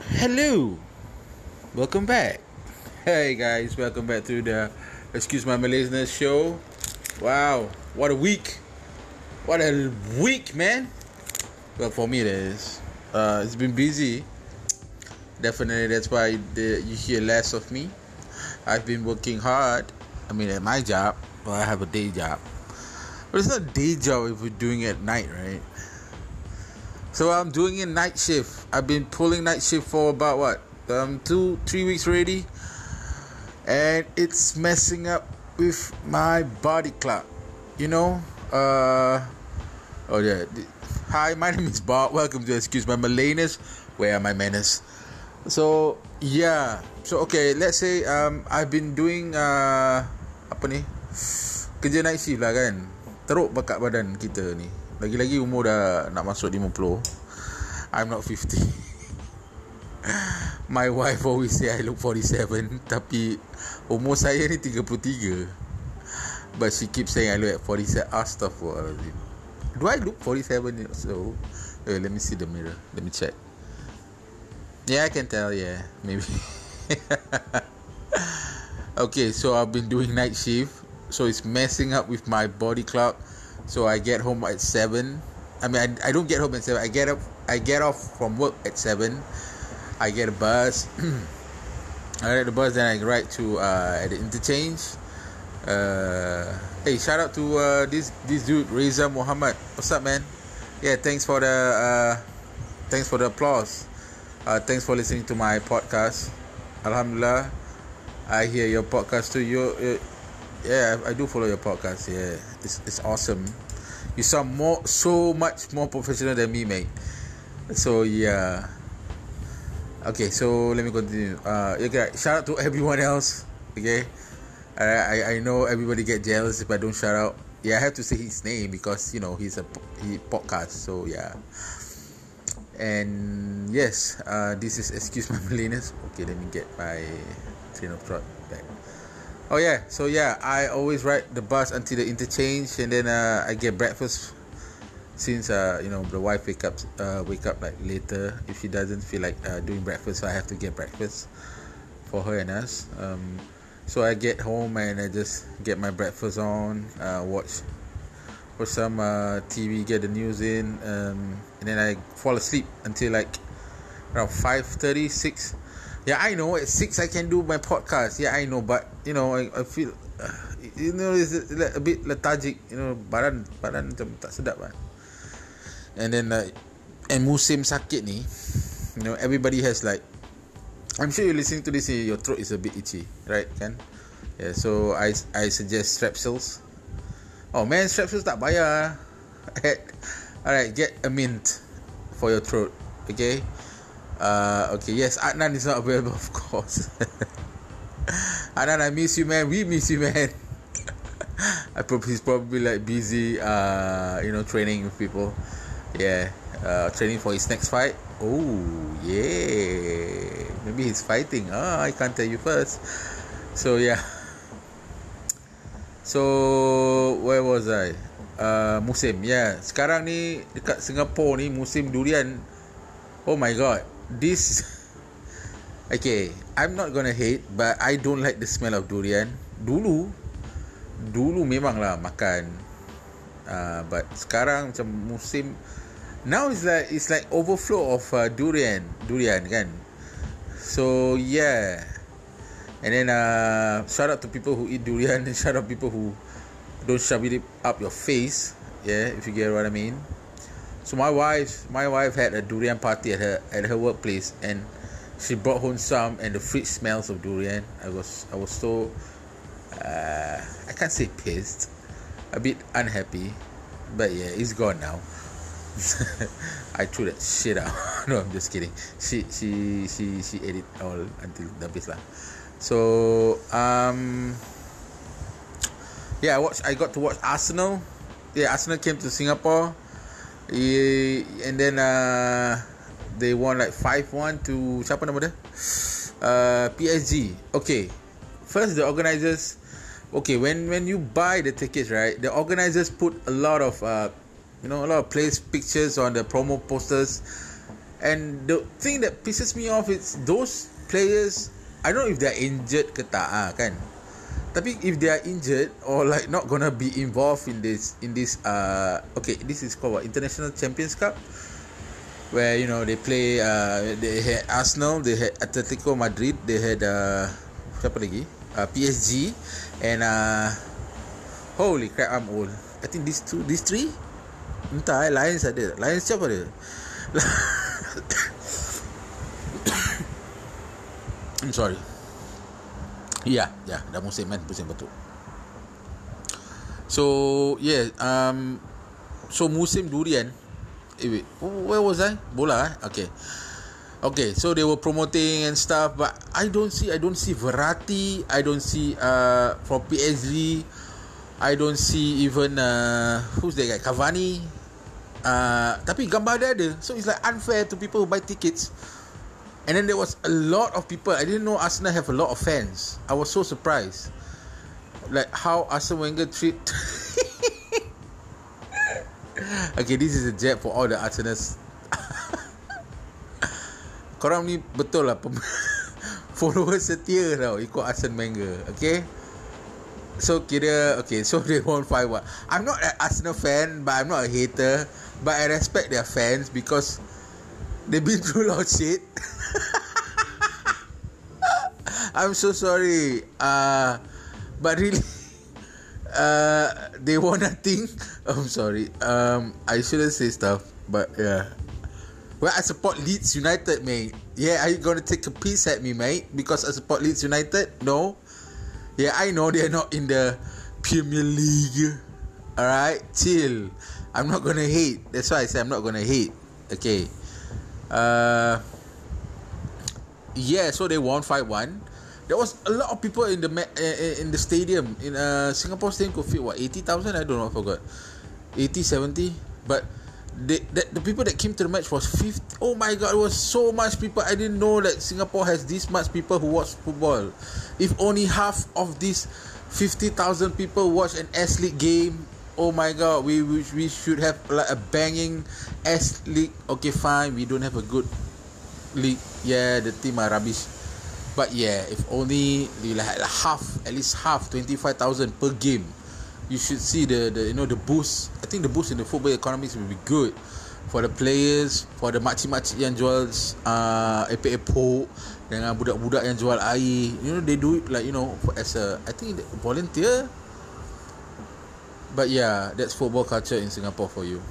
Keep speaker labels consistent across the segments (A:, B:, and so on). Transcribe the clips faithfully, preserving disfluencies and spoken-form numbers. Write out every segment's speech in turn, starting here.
A: Hello, welcome back. Hey guys, welcome back to the Excuse My Malaysianness show. Wow, what a week! What a week, man! Well, for me it is. Uh, it's been busy. Definitely, that's why the, you hear less of me. I've been working hard. I mean, at my job. Well, I have a day job, but it's not a day job if we're doing it at night, right? So I'm doing a night shift. I've been pulling night shift for about what, um, two, three weeks already, and it's messing up with my body clock. You know. Uh, oh yeah. Hi, my name is Bob. Welcome to Excuse My Malaysianness. Where are my manners? So yeah. So okay. Let's say um, I've been doing uh, apa ni? Kerja night shift lah kan. Teruk bakat badan kita ni. Lagi-lagi umur dah nak masuk lima puluh. I'm not fifty. My wife always say I look forty-seven. Tapi umur saya ni tiga puluh tiga. But she keeps saying I look at forty-seven. Astaghfirullahaladzim. Do I look forty-seven years old? Wait, let me see the mirror. Let me check. Yeah, I can tell. Yeah, maybe. Okay, so I've been doing night shift. So it's messing up with my body clock. So I get home at seven. I mean, I, I don't get home at seven. I get up. I get off from work at seven. I get a bus. I get the bus, then I ride to uh, at the interchange. Uh, hey, shout out to uh, this this dude Reza Muhammad. What's up, man? Yeah, thanks for the uh, thanks for the applause. Uh, thanks for listening to my podcast. Alhamdulillah, I hear your podcast too. You. Uh, Yeah, I do follow your podcast. Yeah, it's it's awesome. You sound more so much more professional than me, mate. So yeah. Okay, so let me continue. Uh, okay, shout out to everyone else. Okay, I I, I know everybody get jealous if I don't shout out. Yeah, I have to say his name because you know he's a he podcast. So yeah. And yes, uh, this is Excuse My Malaysianness. Okay, let me get my train of thought back. Oh yeah, so yeah, I always ride the bus until the interchange, and then uh, I get breakfast. Since uh, you know the wife wake up, uh, wake up like later if she doesn't feel like uh, doing breakfast, so I have to get breakfast for her and us. Um, so I get home and I just get my breakfast on, uh, watch, watch some uh, T V, get the news in, um, and then I fall asleep until like around five thirty, six. Yeah, I know at six I can do my podcast. Yeah, I know, but you know, I, I feel, uh, you know, it's a, a bit lethargic. You know, badan badan macam tak sedap lah. And then, uh, and musim sakit ni, you know, everybody has like, I'm sure you're listening to this, your throat is a bit itchy, right? Kan? Yeah, so I I suggest Strepsils. Oh man, Strepsils tak bayar. Alright, get a mint for your throat, okay? Uh, okay, yes, Adnan is not available, of course. Adnan, I miss you, man. We miss you, man. I probably he's probably like busy, uh, you know, training with people. Yeah, uh, training for his next fight. Oh, yeah. Maybe he's fighting. Ah, I can't tell you first. So yeah. So where was I? Uh, musim. Yeah. Sekarang ni dekat Singapore ni musim durian. Oh my god. This, okay, I'm not gonna hate, but I don't like the smell of durian. Dulu, dulu memang lah makan, uh, but sekarang macam musim. Now it's like it's like overflow of uh, durian, durian kan. So yeah, and then uh, shout out to people who eat durian, and shout out people who don't shove it up your face. Yeah, if you get what I mean. So my wife, my wife had a durian party at her at her workplace, and she brought home some, and the fridge smells of durian. I was I was so uh, I can't say pissed, a bit unhappy, but yeah, it's gone now. I threw that shit out. No, I'm just kidding. She she she she ate it all until the base lah. So um yeah, I watched. I got to watch Arsenal. Yeah, Arsenal came to Singapore. Yeah, and then uh, they won like five one to siapa nama dia? Uh, P S G. Okay, first the organisers. Okay, when when you buy the tickets, right? The organisers put a lot of uh, you know, a lot of place pictures on the promo posters, And the thing that pisses me off is those players, I don't know if they're injured ke tak ah, kan. Tapi if they are injured or like not gonna be involved in this in this uh okay, this is called what, International Champions Cup, where you know they play uh they had Arsenal, they had Atletico Madrid, they had uh siapa lagi? Uh, P S G and uh holy crap, I'm old. I think these two these three entah eh, Lions ada. Lions siapa ada? I'm sorry. Ya, yeah, yeah, dah musim kan, musim betul. So, yeah, um so musim durian. Eh wait, where was I? Bola eh? Okay. Okay, so they were promoting and stuff, but I don't see I don't see Verratti, I don't see uh from P S G, I don't see even uh who's that guy? Cavani. Uh, tapi gambar dia ada. So it's like unfair to people who buy tickets. And then there was a lot of people. I didn't know Arsenal have a lot of fans. I was so surprised. Like how Arsene Wenger treat okay, this is a jab for all the Arsenals. Korang ni betul lah followers setia tau ikut Arsene Wenger. Okay, so kira okay, so they won five one. I'm not an Arsenal fan, but I'm not a hater. But I respect their fans because they've been through a lot of shit. I'm so sorry. Uh, but really, uh, they won nothing. I'm sorry. Um, I shouldn't say stuff, but yeah. Well, I support Leeds United, mate. Yeah, are you gonna take a piece at me, mate? Because I support Leeds United? No. Yeah, I know they're not in the Premier League. Alright, chill. I'm not gonna hate. That's why I say I'm not gonna hate. Okay. Uh, yeah, so they won five one. There was a lot of people in the ma- in the stadium. In uh, Singapore stadium could fit what, eighty thousand? I don't know, I forgot. eighty, seventy. But they, the, the people that came to the match was fifty. Oh my god, it was so much people. I didn't know that Singapore has this much people who watch football. If only half of these fifty thousand people watch an S-League game, oh my god, we, we we should have like a banging S-League. Okay, fine, we don't have a good league. Yeah, the team are rubbish. But yeah, if only like half, at least half, twenty-five thousand per game, you should see the, the you know the boost. I think the boost in the football economics will be good for the players, for the makcik-makcik yang jual uh, epok-epok, dengan budak-budak yang jual air. You know, they do it like, you know, as a, I think volunteer. But yeah, that's football culture in Singapore for you.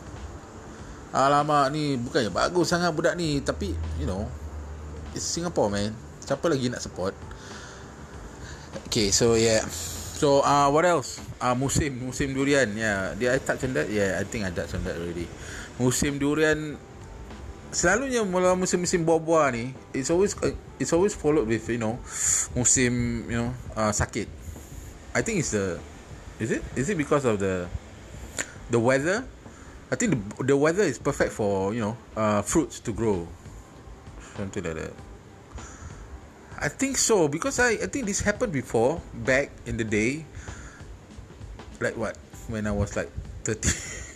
A: Alamak, ni bukannya bagus sangat budak ni, tapi you know, it's Singapore, man. Siapa lagi nak support? Okay, so yeah. So uh, what else? Uh, musim musim durian. Yeah, did I touch on that? Yeah, I think I touched on that already. Musim durian, selalunya mula musim-musim buah-buah ni, it's always it's always followed with, you know, musim, you know, uh, sakit. I think it's the is it is it because of the the weather? I think the the weather is perfect for, you know, uh, fruits to grow, something like that. I think so, because I, I think this happened before, back in the day. Like what? When I was like thirty.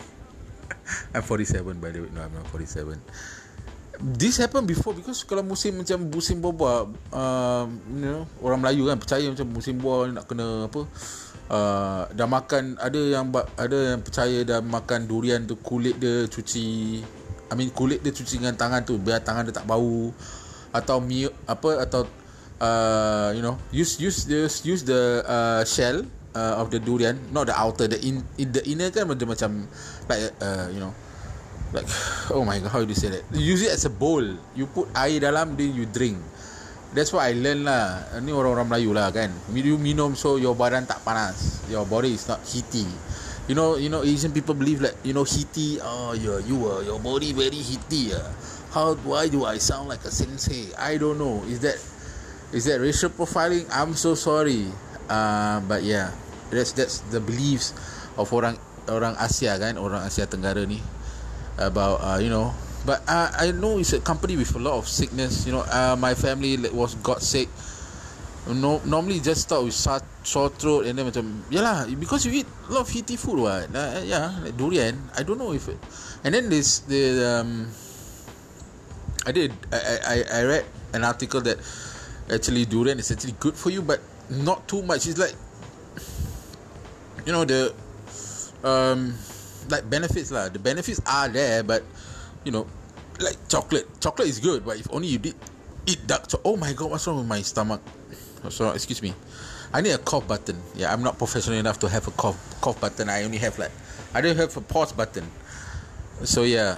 A: I'm forty-seven by the way. No, I'm not forty-seven. This happened before, because kalau musim macam musim buah-buah, um, you know, orang Melayu kan percaya macam musim buah nak kena apa, uh, dah makan, ada yang ada yang percaya dah makan durian tu kulit dia cuci, I mean kulit dia cuci dengan tangan tu biar tangan dia tak bau, atau mi, apa atau Uh, you know, use use this use the uh, shell uh, of the durian, not the outer, the in, in the inner kan macam macam like uh, you know, like oh my god, how do you say that? You use it as a bowl. You put air dalam, then you drink. That's what I learn lah. Ni orang-orang Melayu lah kan. You minum so your badan tak panas, your body is not heaty. You know, you know Asian people believe like, you know, heaty. Oh, you you uh, your body very heaty. Uh. How why do I sound like a sensei? I don't know. Is that Is that racial profiling? I'm so sorry. Uh, but yeah, that's that's the beliefs of orang orang Asia kan, orang Asia Tenggara ni about uh, you know. But uh, I know it's a company with a lot of sickness. You know, uh, my family was got sick. No, normally just start with sore, sore throat and then macam, yalah, because you eat a lot of heaty food, what? Uh, yeah, like durian. I don't know if it, and then this the um, I did. I, I, I read an article that actually durian is actually good for you, but not too much. It's like, you know, the um like benefits lah. The benefits are there, but you know, like chocolate. Chocolate is good, but if only you did eat dark chocolate. Oh my god, what's wrong with my stomach? Oh, sorry, excuse me. I need a cough button. Yeah, I'm not professional enough to have a cough cough button. I only have like, I don't have a pause button. So yeah.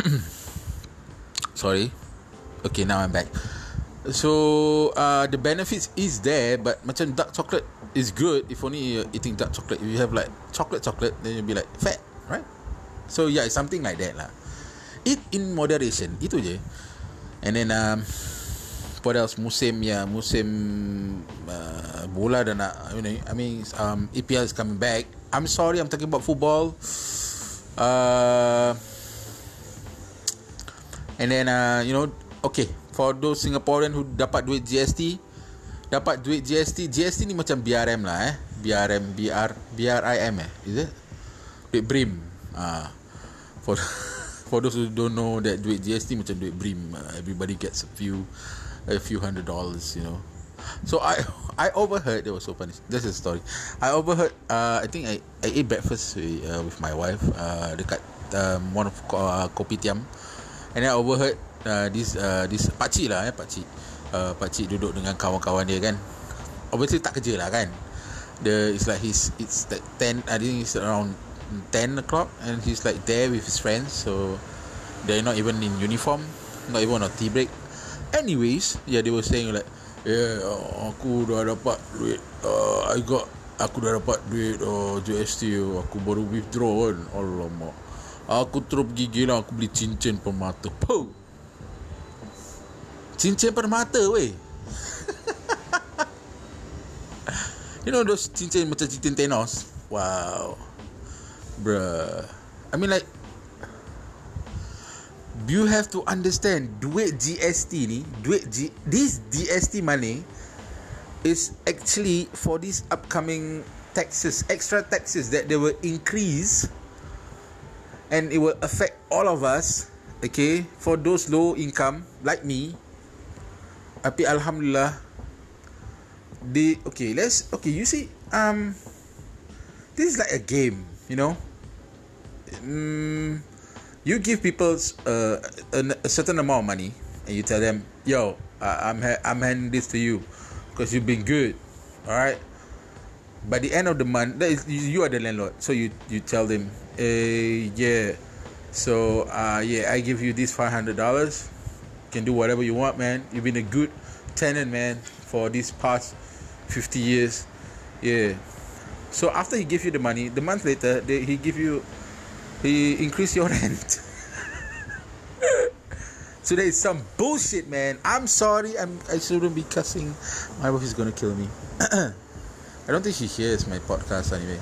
A: Sorry. Okay, now I'm back. So uh, the benefits is there, but macam dark chocolate is good if only you're eating dark chocolate. If you have like chocolate chocolate, then you'll be like fat, right? So yeah, it's something like that lah. Eat in moderation, itu je. And then um, what else? Musim ya, musim uh, bola dah nak. You know, I mean, um, E P L is coming back. I'm sorry, I'm talking about football. Uh, and then uh, you know, okay. For those Singaporean who dapat duit G S T, dapat duit G S T, G S T ni macam B R M lah eh. B R M, B R, B R I M eh. Is it? Duit B R I M. Ah, for for those who don't know that duit G S T macam duit B R I M. Uh, everybody gets a few, a few hundred dollars, you know. So I I overheard, it was so funny. This is a story. I overheard. Uh, I think I I ate breakfast with, uh, with my wife. Uh, dekat um, one of uh, kopitiam, and then I overheard. Uh, this uh, this pakcik lah eh pakcik uh, pakcik duduk dengan kawan-kawan dia kan, obviously tak kerja lah kan. The it's like he's it's like ten, I think it's around ten o'clock, and he's like there with his friends, so they're not even in uniform, not even on tea break. Anyways, yeah, they were saying like, yeah, uh, aku dah dapat duit, uh, I got aku dah dapat duit uh, G S T, uh, aku baru withdraw kan. Alamak, aku terus pergi gila, aku beli cincin permata. Puh, cincin permata weh. You know those cincin macam cincin Thanos. Wow, bruh. I mean like, you have to understand, duit G S T ni, duit G, this G S T money is actually for these upcoming taxes, extra taxes that they will increase, and it will affect all of us. Okay, for those low income like me. Tapi alhamdulillah, they okay. Let's okay. You see, um, this is like a game, you know. Um, you give people uh, a, a certain amount of money, and you tell them, "Yo, uh, I'm ha- I'm handing this to you because you've been good, all right." By the end of the month, that is, you, you are the landlord, so you you tell them, eh, yeah, so uh, yeah, I give you this five hundred dollars. Can do whatever you want, man. You've been a good tenant, man, for these past fifty years. Yeah. So after he give you the money, the month later, they, he give you, he increase your rent. So there is some bullshit, man. I'm sorry. I'm I shouldn't be cussing. My wife is gonna kill me. I don't think she hears my podcast anyway.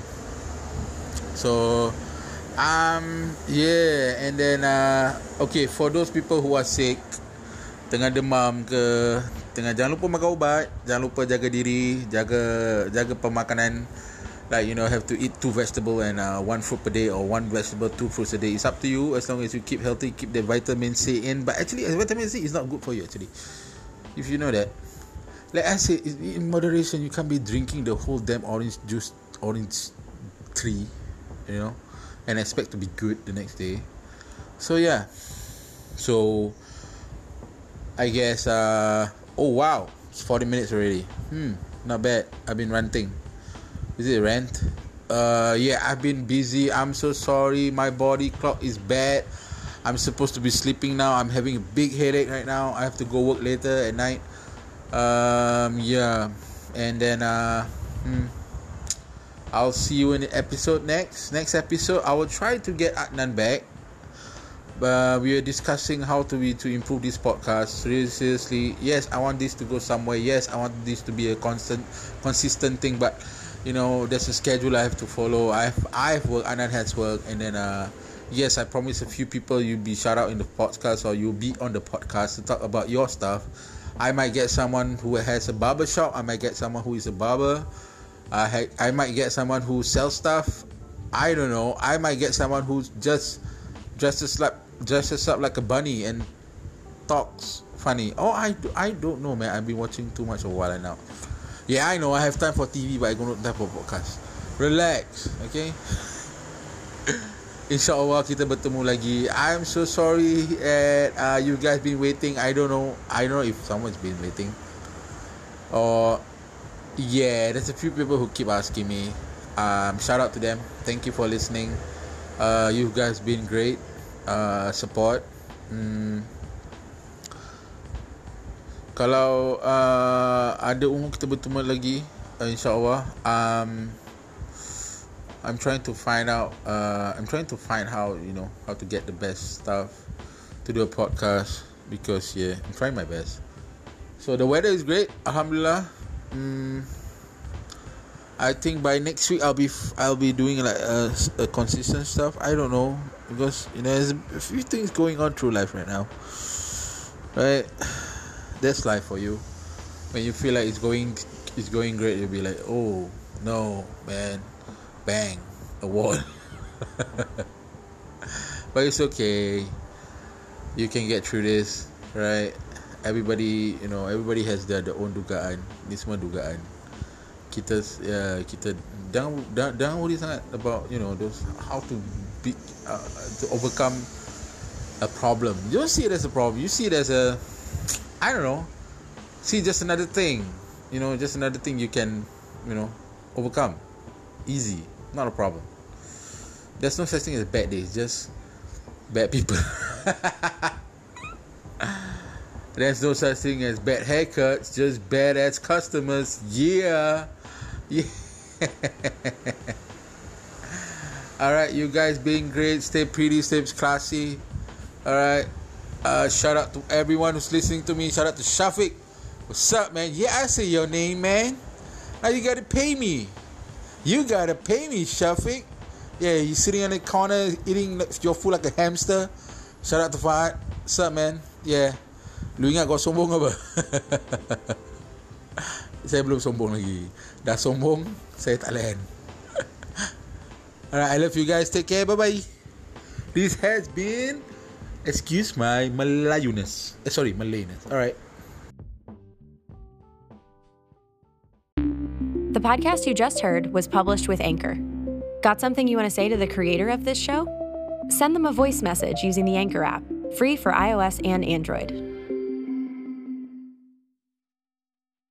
A: So um yeah, and then uh okay, for those people who are sick, tengah demam ke, tengah, jangan lupa makan ubat, jangan lupa jaga diri, jaga jaga pemakanan. Like, you know, have to eat two vegetable and uh, one fruit per day, or one vegetable, two fruits a day. It's up to you, as long as you keep healthy, keep the vitamin C in. But actually, vitamin C is not good for you actually, if you know that. Like I say, in moderation. You can't be drinking the whole damn orange juice, orange tree, you know, and expect to be good the next day. So yeah, so I guess uh oh wow, it's forty minutes already. Hmm, not bad. I've been ranting. Is it rant? Uh yeah, I've been busy. I'm so sorry. My body clock is bad. I'm supposed to be sleeping now. I'm having a big headache right now. I have to go work later at night. Um yeah. And then uh hmm, I'll see you in the episode next. Next episode I will try to get Adnan back. Uh, we are discussing how to be to improve this podcast. Really, seriously, yes, I want this to go somewhere. Yes, I want this to be a constant, consistent thing. But you know, there's a schedule I have to follow. I've I've work, Anand has work, and then uh, yes, I promise a few people you'll be shout out in the podcast, or you'll be on the podcast to talk about your stuff. I might get someone who has a barber shop. I might get someone who is a barber. I ha- I might get someone who sells stuff. I don't know. I might get someone who's just dresses like dresses up like a bunny and talks funny. Oh, I, I don't know, man. I've been watching too much of Wala now. Yeah, I know. I have time for T V, but I don't have time for podcast. Relax, okay? InsyaAllah kita bertemu lagi. I'm so sorry that uh, you guys been waiting. I don't know. I don't know if someone's been waiting. Or yeah, there's a few people who keep asking me. Um, shout out to them. Thank you for listening. Uh, you guys been great. Uh, support. Hmm. Kalau uh, ada umur kita bertemu lagi, uh, InsyaAllah. Um, I'm trying to find out. Uh, I'm trying to find how you know how to get the best stuff to do a podcast because yeah, I'm trying my best. So the weather is great, Alhamdulillah. Mm, I think by next week I'll be I'll be doing like a, a consistent stuff. I don't know because you know there's a few things going on through life right now. Right, that's life for you. When you feel like it's going it's going great, you'll be like, oh no, man. Bang, a wall. But it's okay. You can get through this, right? Everybody, you know, everybody has their, their own dugaan. Ni semua dugaan. Kita, ya, kita jangan jangan worry sangat about, you know, those how to be uh, to overcome a problem. You don't see it as a problem. You see it as a, I don't know, see just another thing. You know, just another thing you can, you know, overcome. Easy, not a problem. There's no such thing as bad days, just bad people. There's no such thing as bad haircuts, just badass customers. Yeah, yeah. All right, you guys being great. Stay pretty, stay classy. All right. Uh, shout out to everyone who's listening to me. Shout out to Shafiq. What's up, man? Yeah, I say your name, man. Now you gotta pay me. You gotta pay me, Shafiq. Yeah, you sitting in the corner eating your food like a hamster. Shout out to Fahad. What's up, man? Yeah. Lu ingat kau sombong apa? Saya belum sombong lagi. Dah sombong, saya tak layan. Alright, I love you guys. Take care. Bye-bye. This has been... Excuse my Malayuness. Eh, sorry, Malayness. Alright.
B: The podcast you just heard was published with Anchor. Got something you want to say to the creator of this show? Send them a voice message using the Anchor app, free for iOS and Android.